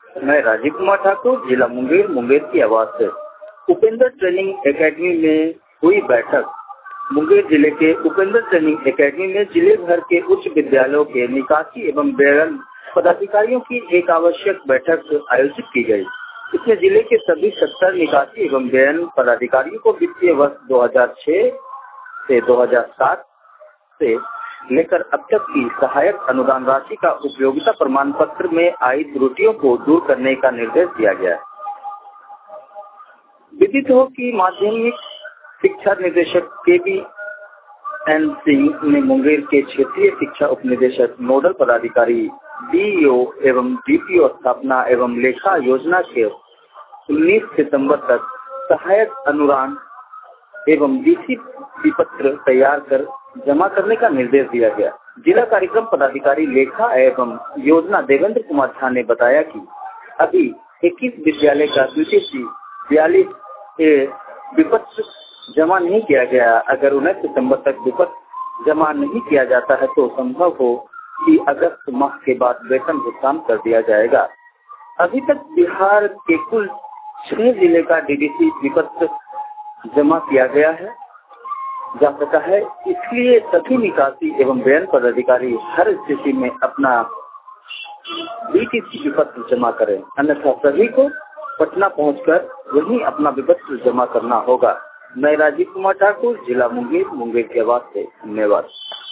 मैं राजीव कुमार ठाकुर, जिला मुंगेर की आवाज से। उपेंद्र ट्रेनिंग एकेडमी में हुई बैठक। मुंगेर जिले के उपेंद्र ट्रेनिंग एकेडमी में जिले भर के उच्च विद्यालयों के निकासी एवं बेरन पदाधिकारियों की एक आवश्यक बैठक आयोजित की गई। इसमें जिले के सभी 70 निकासी एवं बेरन पदाधिकारियों को वित्तीय वर्ष 2006 से 2007 से लेकर अब तक की सहायक अनुदान राशि का उपयोगिता प्रमाण पत्र में आई त्रुटियों को दूर करने का निर्देश दिया गया है। विदित हो कि माध्यमिक शिक्षा निदेशक KBN सिंह ने मुंगेर के क्षेत्रीय शिक्षा उपनिदेशक नोडल पदाधिकारी DEO एवं DPO स्थापना एवं लेखा योजना के 19 सितंबर तक सहायक अनुदान एवं DC विपत्र तैयार कर जमा करने का निर्देश दिया गया। जिला कार्यक्रम पदाधिकारी लेखा एवं योजना देवेंद्र कुमार झा ने बताया कि अभी 21 विद्यालय का द्वितीय 42 विपत्र जमा नहीं किया गया। अगर 19 सितंबर तक विपत्र जमा नहीं किया जाता है तो संभव हो कि अगस्त माह के बाद वेतन भुगतान कर दिया जाएगा। अभी तक बिहार के कुल 6 जिले का DDC विपत्र जमा किया गया है जा सका है। इसलिए सभी निकासी एवं बेरन पदाधिकारी हर स्थिति में अपना DTC विपत्र जमा करें, अन्यथा सभी को पटना पहुंचकर वहीं अपना विपत्र जमा करना होगा। मैं राजीव कुमार ठाकुर, जिला मुंगेर की आवाज से। धन्यवाद।